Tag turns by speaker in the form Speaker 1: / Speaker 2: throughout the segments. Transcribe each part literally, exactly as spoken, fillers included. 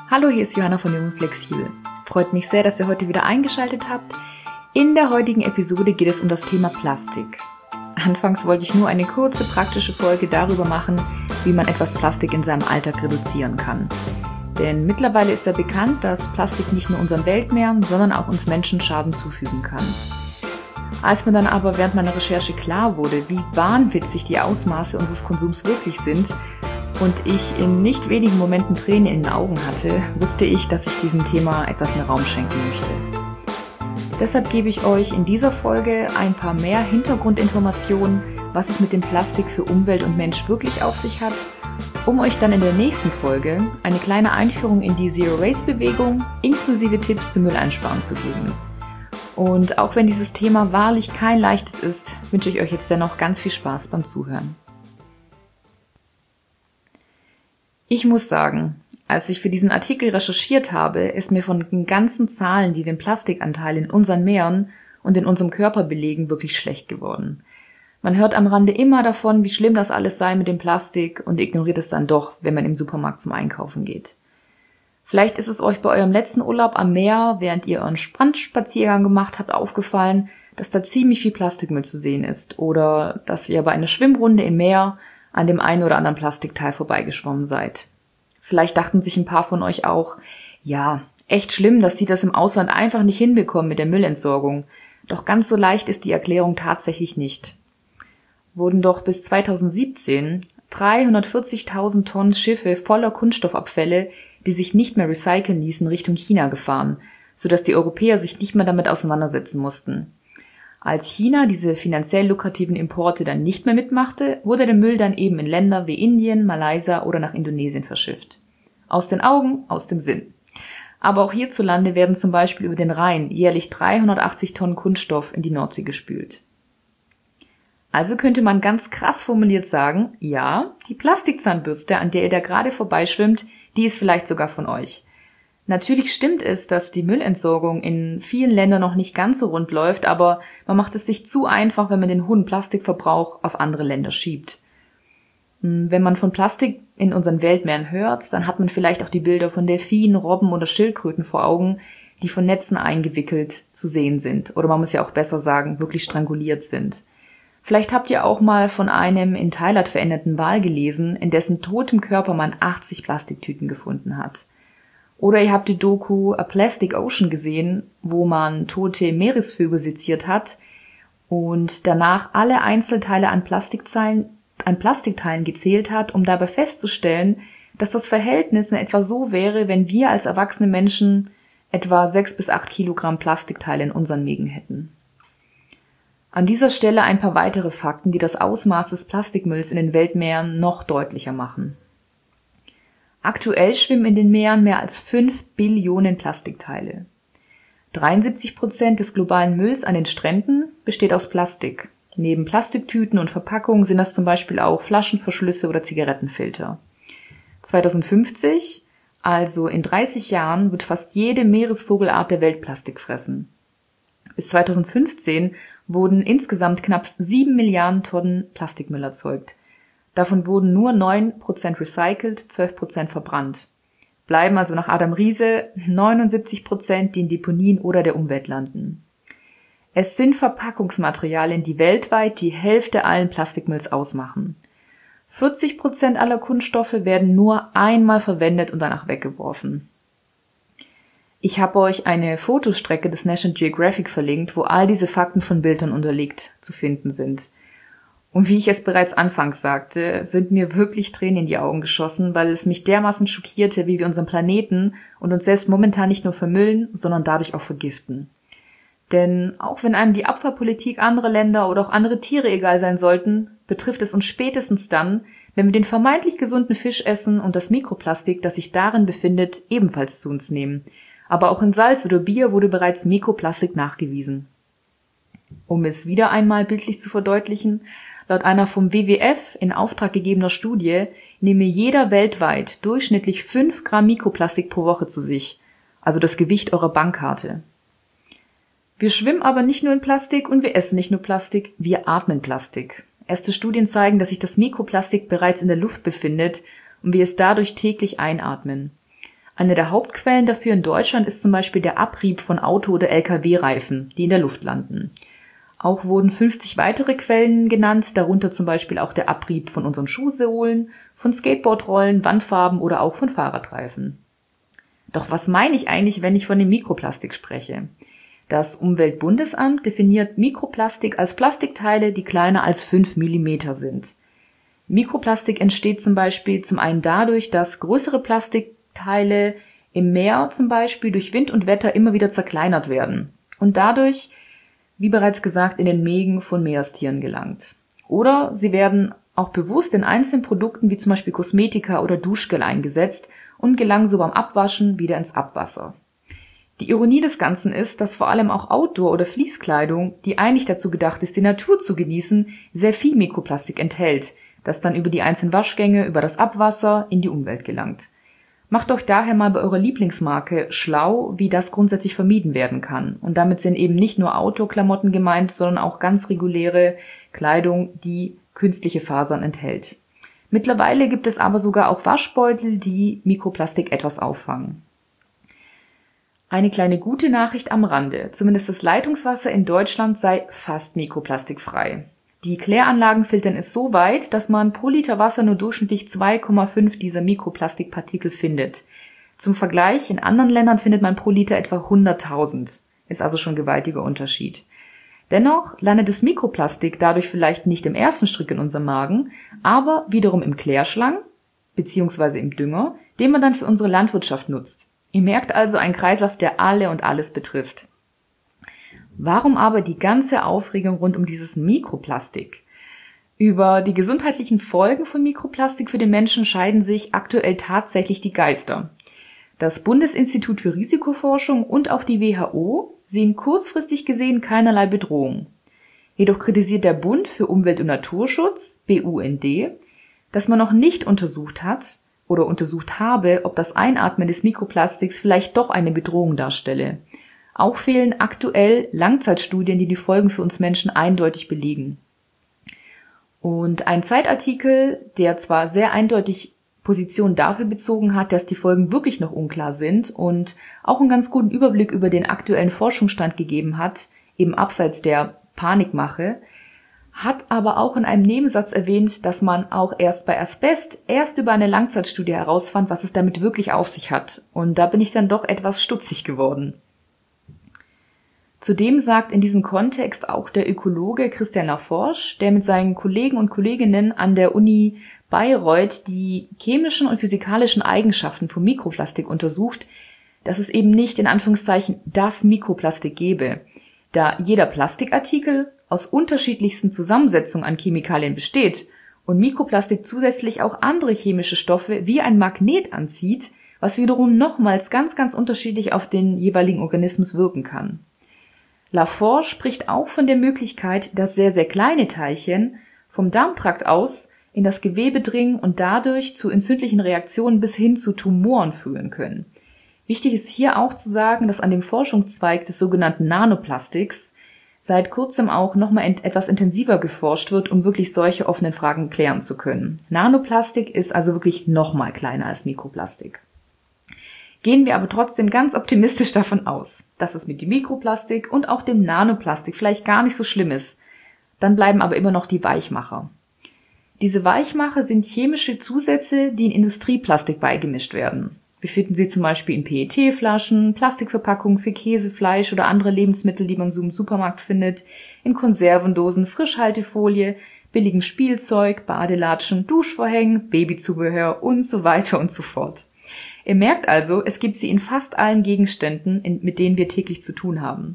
Speaker 1: Hallo, hier ist Johanna von Jung und Flexibel. Freut mich sehr, dass ihr heute wieder eingeschaltet habt. In der heutigen Episode geht es um das Thema Plastik. Anfangs wollte ich nur eine kurze praktische Folge darüber machen, wie man etwas Plastik in seinem Alltag reduzieren kann. Denn mittlerweile ist ja bekannt, dass Plastik nicht nur unseren Weltmeeren, sondern auch uns Menschen Schaden zufügen kann. Als mir dann aber während meiner Recherche klar wurde, wie wahnwitzig die Ausmaße unseres Konsums wirklich sind und ich in nicht wenigen Momenten Tränen in den Augen hatte, wusste ich, dass ich diesem Thema etwas mehr Raum schenken möchte. Deshalb gebe ich euch in dieser Folge ein paar mehr Hintergrundinformationen, was es mit dem Plastik für Umwelt und Mensch wirklich auf sich hat, um euch dann in der nächsten Folge eine kleine Einführung in die Zero-Waste-Bewegung inklusive Tipps zum Mülleinsparen zu geben. Und auch wenn dieses Thema wahrlich kein leichtes ist, wünsche ich euch jetzt dennoch ganz viel Spaß beim Zuhören. Ich muss sagen, als ich für diesen Artikel recherchiert habe, ist mir von den ganzen Zahlen, die den Plastikanteil in unseren Meeren und in unserem Körper belegen, wirklich schlecht geworden. Man hört am Rande immer davon, wie schlimm das alles sei mit dem Plastik und ignoriert es dann doch, wenn man im Supermarkt zum Einkaufen geht. Vielleicht ist es euch bei eurem letzten Urlaub am Meer, während ihr euren Strandspaziergang gemacht habt, aufgefallen, dass da ziemlich viel Plastikmüll zu sehen ist oder dass ihr bei einer Schwimmrunde im Meer an dem einen oder anderen Plastikteil vorbeigeschwommen seid. Vielleicht dachten sich ein paar von euch auch, ja, echt schlimm, dass die das im Ausland einfach nicht hinbekommen mit der Müllentsorgung. Doch ganz so leicht ist die Erklärung tatsächlich nicht. Wurden doch bis zweitausendsiebzehn dreihundertvierzigtausend Tonnen Schiffe voller Kunststoffabfälle, die sich nicht mehr recyceln ließen, Richtung China gefahren, sodass die Europäer sich nicht mehr damit auseinandersetzen mussten. Als China diese finanziell lukrativen Importe dann nicht mehr mitmachte, wurde der Müll dann eben in Länder wie Indien, Malaysia oder nach Indonesien verschifft. Aus den Augen, aus dem Sinn. Aber auch hierzulande werden zum Beispiel über den Rhein jährlich dreihundertachtzig Tonnen Kunststoff in die Nordsee gespült. Also könnte man ganz krass formuliert sagen, ja, die Plastikzahnbürste, an der ihr da gerade vorbeischwimmt, die ist vielleicht sogar von euch. Natürlich stimmt es, dass die Müllentsorgung in vielen Ländern noch nicht ganz so rund läuft, aber man macht es sich zu einfach, wenn man den hohen Plastikverbrauch auf andere Länder schiebt. Wenn man von Plastik in unseren Weltmeeren hört, dann hat man vielleicht auch die Bilder von Delfinen, Robben oder Schildkröten vor Augen, die von Netzen eingewickelt zu sehen sind. Oder man muss ja auch besser sagen, wirklich stranguliert sind. Vielleicht habt ihr auch mal von einem in Thailand verendeten Wal gelesen, in dessen totem Körper man achtzig Plastiktüten gefunden hat. Oder ihr habt die Doku A Plastic Ocean gesehen, wo man tote Meeresvögel seziert hat und danach alle Einzelteile an Plastikteilen, an Plastikteilen gezählt hat, um dabei festzustellen, dass das Verhältnis in etwa so wäre, wenn wir als erwachsene Menschen etwa sechs bis acht Kilogramm Plastikteile in unseren Mägen hätten. An dieser Stelle ein paar weitere Fakten, die das Ausmaß des Plastikmülls in den Weltmeeren noch deutlicher machen. Aktuell schwimmen in den Meeren mehr als fünf Billionen Plastikteile. dreiundsiebzig Prozent des globalen Mülls an den Stränden besteht aus Plastik. Neben Plastiktüten und Verpackungen sind das zum Beispiel auch Flaschenverschlüsse oder Zigarettenfilter. zweitausendfünfzig, also in dreißig Jahren, wird fast jede Meeresvogelart der Welt Plastik fressen. Bis zweitausendfünfzehn wurden insgesamt knapp sieben Milliarden Tonnen Plastikmüll erzeugt. Davon wurden nur neun Prozent recycelt, zwölf Prozent verbrannt. Bleiben also nach Adam Riese neunundsiebzig Prozent, die in Deponien oder der Umwelt landen. Es sind Verpackungsmaterialien, die weltweit die Hälfte allen Plastikmülls ausmachen. vierzig Prozent aller Kunststoffe werden nur einmal verwendet und danach weggeworfen. Ich habe euch eine Fotostrecke des National Geographic verlinkt, wo all diese Fakten von Bildern unterlegt zu finden sind. Und wie ich es bereits anfangs sagte, sind mir wirklich Tränen in die Augen geschossen, weil es mich dermaßen schockierte, wie wir unseren Planeten und uns selbst momentan nicht nur vermüllen, sondern dadurch auch vergiften. Denn auch wenn einem die Abfallpolitik anderer Länder oder auch andere Tiere egal sein sollten, betrifft es uns spätestens dann, wenn wir den vermeintlich gesunden Fisch essen und das Mikroplastik, das sich darin befindet, ebenfalls zu uns nehmen. Aber auch in Salz oder Bier wurde bereits Mikroplastik nachgewiesen. Um es wieder einmal bildlich zu verdeutlichen, laut einer vom W W F in Auftrag gegebener Studie nehme jeder weltweit durchschnittlich fünf Gramm Mikroplastik pro Woche zu sich, also das Gewicht eurer Bankkarte. Wir schwimmen aber nicht nur in Plastik und wir essen nicht nur Plastik, wir atmen Plastik. Erste Studien zeigen, dass sich das Mikroplastik bereits in der Luft befindet und wir es dadurch täglich einatmen. Eine der Hauptquellen dafür in Deutschland ist zum Beispiel der Abrieb von Auto- oder L K W-Reifen, die in der Luft landen. Auch wurden fünfzig weitere Quellen genannt, darunter zum Beispiel auch der Abrieb von unseren Schuhsohlen, von Skateboardrollen, Wandfarben oder auch von Fahrradreifen. Doch was meine ich eigentlich, wenn ich von dem Mikroplastik spreche? Das Umweltbundesamt definiert Mikroplastik als Plastikteile, die kleiner als fünf Millimeter sind. Mikroplastik entsteht zum Beispiel zum einen dadurch, dass größere Plastikteile im Meer zum Beispiel durch Wind und Wetter immer wieder zerkleinert werden und dadurch, wie bereits gesagt, in den Mägen von Meerestieren gelangt. Oder sie werden auch bewusst in einzelnen Produkten wie zum Beispiel Kosmetika oder Duschgel eingesetzt und gelangen so beim Abwaschen wieder ins Abwasser. Die Ironie des Ganzen ist, dass vor allem auch Outdoor- oder Fließkleidung, die eigentlich dazu gedacht ist, die Natur zu genießen, sehr viel Mikroplastik enthält, das dann über die einzelnen Waschgänge, über das Abwasser in die Umwelt gelangt. Macht euch daher mal bei eurer Lieblingsmarke schlau, wie das grundsätzlich vermieden werden kann. Und damit sind eben nicht nur Outdoor-Klamotten gemeint, sondern auch ganz reguläre Kleidung, die künstliche Fasern enthält. Mittlerweile gibt es aber sogar auch Waschbeutel, die Mikroplastik etwas auffangen. Eine kleine gute Nachricht am Rande. Zumindest das Leitungswasser in Deutschland sei fast mikroplastikfrei. Die Kläranlagen filtern es so weit, dass man pro Liter Wasser nur durchschnittlich zwei Komma fünf dieser Mikroplastikpartikel findet. Zum Vergleich, in anderen Ländern findet man pro Liter etwa hunderttausend. Ist also schon ein gewaltiger Unterschied. Dennoch landet das Mikroplastik dadurch vielleicht nicht im ersten Strick in unserem Magen, aber wiederum im Klärschlamm bzw. im Dünger, den man dann für unsere Landwirtschaft nutzt. Ihr merkt also einen Kreislauf, der alle und alles betrifft. Warum aber die ganze Aufregung rund um dieses Mikroplastik? Über die gesundheitlichen Folgen von Mikroplastik für den Menschen scheiden sich aktuell tatsächlich die Geister. Das Bundesinstitut für Risikoforschung und auch die W H O sehen kurzfristig gesehen keinerlei Bedrohung. Jedoch kritisiert der Bund für Umwelt- und Naturschutz, B U N D, dass man noch nicht untersucht hat oder untersucht habe, ob das Einatmen des Mikroplastiks vielleicht doch eine Bedrohung darstelle. Auch fehlen aktuell Langzeitstudien, die die Folgen für uns Menschen eindeutig belegen. Und ein Zeitartikel, der zwar sehr eindeutig Position dafür bezogen hat, dass die Folgen wirklich noch unklar sind und auch einen ganz guten Überblick über den aktuellen Forschungsstand gegeben hat, eben abseits der Panikmache, hat aber auch in einem Nebensatz erwähnt, dass man auch erst bei Asbest erst über eine Langzeitstudie herausfand, was es damit wirklich auf sich hat. Und da bin ich dann doch etwas stutzig geworden. Zudem sagt in diesem Kontext auch der Ökologe Christian Laforge, der mit seinen Kollegen und Kolleginnen an der Uni Bayreuth die chemischen und physikalischen Eigenschaften von Mikroplastik untersucht, dass es eben nicht in Anführungszeichen das Mikroplastik gäbe, da jeder Plastikartikel aus unterschiedlichsten Zusammensetzungen an Chemikalien besteht und Mikroplastik zusätzlich auch andere chemische Stoffe wie ein Magnet anzieht, was wiederum nochmals ganz, ganz unterschiedlich auf den jeweiligen Organismus wirken kann. Laforge spricht auch von der Möglichkeit, dass sehr, sehr kleine Teilchen vom Darmtrakt aus in das Gewebe dringen und dadurch zu entzündlichen Reaktionen bis hin zu Tumoren führen können. Wichtig ist hier auch zu sagen, dass an dem Forschungszweig des sogenannten Nanoplastiks seit kurzem auch nochmal ent- etwas intensiver geforscht wird, um wirklich solche offenen Fragen klären zu können. Nanoplastik ist also wirklich nochmal kleiner als Mikroplastik. Gehen wir aber trotzdem ganz optimistisch davon aus, dass es mit dem Mikroplastik und auch dem Nanoplastik vielleicht gar nicht so schlimm ist. Dann bleiben aber immer noch die Weichmacher. Diese Weichmacher sind chemische Zusätze, die in Industrieplastik beigemischt werden. Wir finden sie zum Beispiel in P E T-Flaschen, Plastikverpackungen für Käse, Fleisch oder andere Lebensmittel, die man so im Supermarkt findet, in Konservendosen, Frischhaltefolie, billigem Spielzeug, Badelatschen, Duschvorhängen, Babyzubehör und so weiter und so fort. Ihr merkt also, es gibt sie in fast allen Gegenständen, mit denen wir täglich zu tun haben.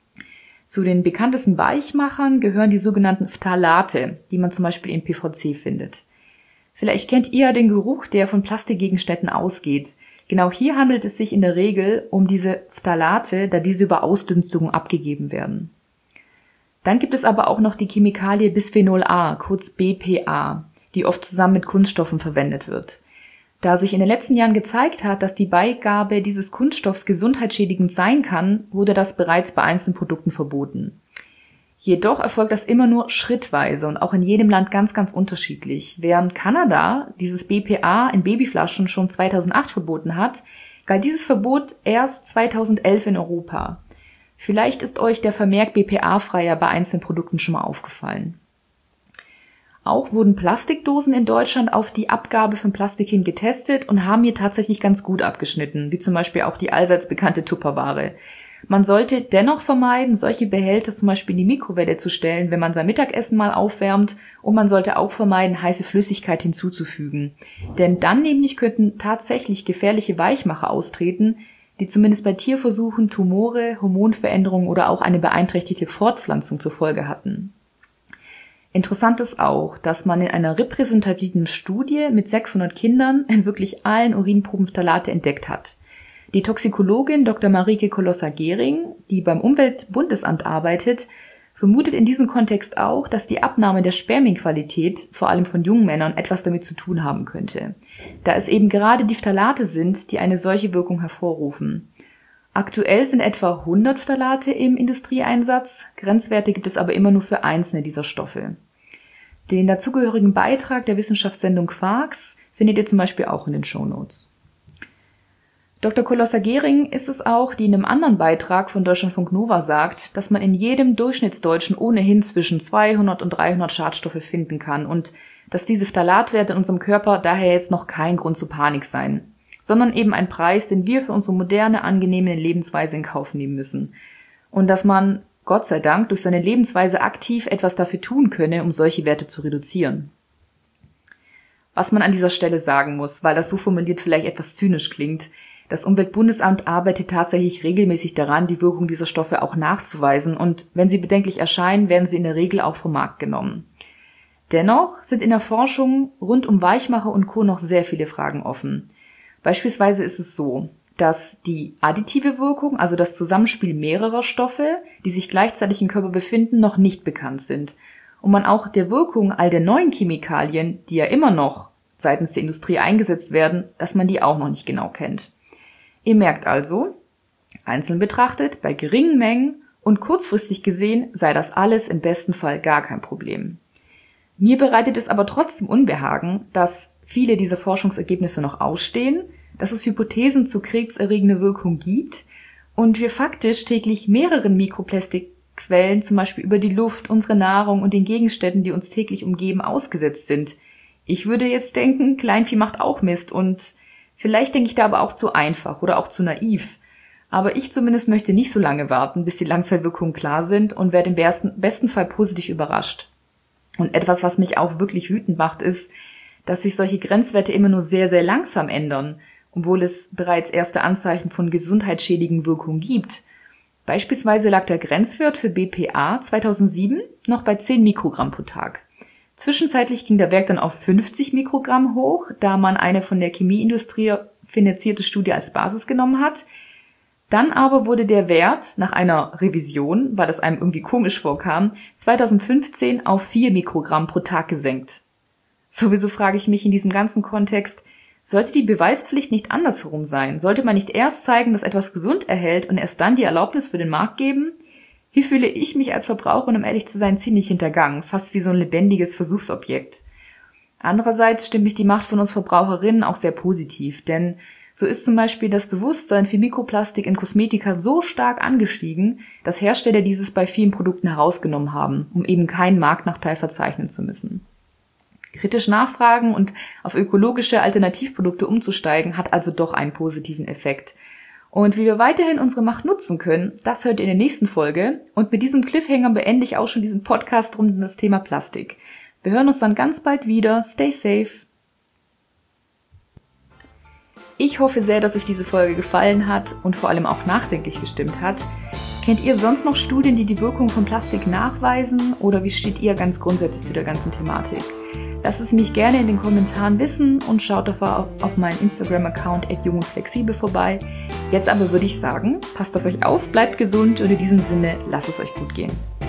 Speaker 1: Zu den bekanntesten Weichmachern gehören die sogenannten Phthalate, die man zum Beispiel in P V C findet. Vielleicht kennt ihr ja den Geruch, der von Plastikgegenständen ausgeht. Genau hier handelt es sich in der Regel um diese Phthalate, da diese über Ausdünstungen abgegeben werden. Dann gibt es aber auch noch die Chemikalie Bisphenol A, kurz B P A, die oft zusammen mit Kunststoffen verwendet wird. Da sich in den letzten Jahren gezeigt hat, dass die Beigabe dieses Kunststoffs gesundheitsschädigend sein kann, wurde das bereits bei einzelnen Produkten verboten. Jedoch erfolgt das immer nur schrittweise und auch in jedem Land ganz, ganz unterschiedlich. Während Kanada dieses B P A in Babyflaschen schon zweitausendacht verboten hat, galt dieses Verbot erst zweitausendelf in Europa. Vielleicht ist euch der Vermerk B P A-freier bei einzelnen Produkten schon mal aufgefallen. Auch wurden Plastikdosen in Deutschland auf die Abgabe von Plastik hin getestet und haben hier tatsächlich ganz gut abgeschnitten, wie zum Beispiel auch die allseits bekannte Tupperware. Man sollte dennoch vermeiden, solche Behälter zum Beispiel in die Mikrowelle zu stellen, wenn man sein Mittagessen mal aufwärmt, und man sollte auch vermeiden, heiße Flüssigkeit hinzuzufügen. Denn dann nämlich könnten tatsächlich gefährliche Weichmacher austreten, die zumindest bei Tierversuchen Tumore, Hormonveränderungen oder auch eine beeinträchtigte Fortpflanzung zur Folge hatten. Interessant ist auch, dass man in einer repräsentativen Studie mit sechshundert Kindern in wirklich allen Urinproben Phthalate entdeckt hat. Die Toxikologin Doktor Marieke Kolosser-Gehring, die beim Umweltbundesamt arbeitet, vermutet in diesem Kontext auch, dass die Abnahme der Spermienqualität, vor allem von jungen Männern, etwas damit zu tun haben könnte, da es eben gerade die Phthalate sind, die eine solche Wirkung hervorrufen. Aktuell sind etwa hundert Phthalate im Industrieeinsatz, Grenzwerte gibt es aber immer nur für einzelne dieser Stoffe. Den dazugehörigen Beitrag der Wissenschaftssendung Quarks findet ihr zum Beispiel auch in den Shownotes. Doktor Kolosser-Gehring ist es auch, die in einem anderen Beitrag von Deutschlandfunk Nova sagt, dass man in jedem Durchschnittsdeutschen ohnehin zwischen zweihundert und dreihundert Schadstoffe finden kann und dass diese Phthalatwerte in unserem Körper daher jetzt noch kein Grund zur Panik seien, sondern eben ein Preis, den wir für unsere moderne, angenehme Lebensweise in Kauf nehmen müssen. Und dass man, Gott sei Dank, durch seine Lebensweise aktiv etwas dafür tun könne, um solche Werte zu reduzieren. Was man an dieser Stelle sagen muss, weil das so formuliert vielleicht etwas zynisch klingt: Das Umweltbundesamt arbeitet tatsächlich regelmäßig daran, die Wirkung dieser Stoffe auch nachzuweisen, und wenn sie bedenklich erscheinen, werden sie in der Regel auch vom Markt genommen. Dennoch sind in der Forschung rund um Weichmacher und Co. noch sehr viele Fragen offen. Beispielsweise ist es so, dass die additive Wirkung, also das Zusammenspiel mehrerer Stoffe, die sich gleichzeitig im Körper befinden, noch nicht bekannt sind. Und man auch der Wirkung all der neuen Chemikalien, die ja immer noch seitens der Industrie eingesetzt werden, dass man die auch noch nicht genau kennt. Ihr merkt also, einzeln betrachtet, bei geringen Mengen und kurzfristig gesehen sei das alles im besten Fall gar kein Problem. Mir bereitet es aber trotzdem Unbehagen, dass viele dieser Forschungsergebnisse noch ausstehen, dass es Hypothesen zu krebserregender Wirkung gibt und wir faktisch täglich mehreren Mikroplastikquellen, zum Beispiel über die Luft, unsere Nahrung und den Gegenständen, die uns täglich umgeben, ausgesetzt sind. Ich würde jetzt denken, Kleinvieh macht auch Mist, und vielleicht denke ich da aber auch zu einfach oder auch zu naiv. Aber ich zumindest möchte nicht so lange warten, bis die Langzeitwirkungen klar sind, und werde im besten Fall positiv überrascht. Und etwas, was mich auch wirklich wütend macht, ist, dass sich solche Grenzwerte immer nur sehr, sehr langsam ändern, obwohl es bereits erste Anzeichen von gesundheitsschädigenden Wirkungen gibt. Beispielsweise lag der Grenzwert für B P A zweitausendsieben noch bei zehn Mikrogramm pro Tag. Zwischenzeitlich ging der Wert dann auf fünfzig Mikrogramm hoch, da man eine von der Chemieindustrie finanzierte Studie als Basis genommen hat. Dann aber wurde der Wert nach einer Revision, weil das einem irgendwie komisch vorkam, zweitausendfünfzehn auf vier Mikrogramm pro Tag gesenkt. Sowieso frage ich mich in diesem ganzen Kontext, sollte die Beweispflicht nicht andersherum sein? Sollte man nicht erst zeigen, dass etwas gesund erhält und erst dann die Erlaubnis für den Markt geben? Hier fühle ich mich als Verbraucherin, um ehrlich zu sein, ziemlich hintergangen, fast wie so ein lebendiges Versuchsobjekt. Andererseits stimmt mich die Macht von uns Verbraucherinnen auch sehr positiv, denn so ist zum Beispiel das Bewusstsein für Mikroplastik in Kosmetika so stark angestiegen, dass Hersteller dieses bei vielen Produkten herausgenommen haben, um eben keinen Marktnachteil verzeichnen zu müssen. Kritisch nachfragen und auf ökologische Alternativprodukte umzusteigen, hat also doch einen positiven Effekt. Und wie wir weiterhin unsere Macht nutzen können, das hört ihr in der nächsten Folge. Und mit diesem Cliffhanger beende ich auch schon diesen Podcast rund um das Thema Plastik. Wir hören uns dann ganz bald wieder. Stay safe! Ich hoffe sehr, dass euch diese Folge gefallen hat und vor allem auch nachdenklich gestimmt hat. Kennt ihr sonst noch Studien, die die Wirkung von Plastik nachweisen? Oder wie steht ihr ganz grundsätzlich zu der ganzen Thematik? Lasst es mich gerne in den Kommentaren wissen und schaut davor auf meinen Instagram-Account at jung und flexibel vorbei. Jetzt aber würde ich sagen, passt auf euch auf, bleibt gesund und in diesem Sinne, lasst es euch gut gehen.